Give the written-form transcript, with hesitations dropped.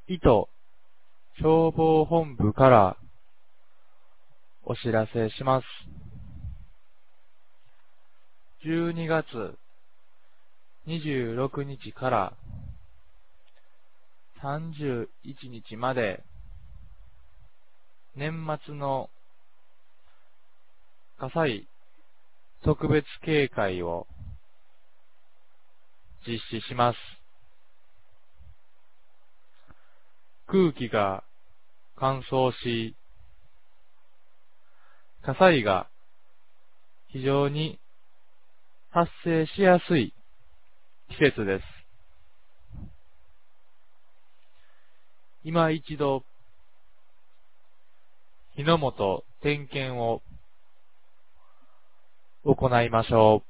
伊都消防本部からお知らせします。12月26日から31日まで年末の火災特別警戒を実施します。空気が乾燥し、火災が非常に発生しやすい季節です。今一度、火の元点検を行いましょう。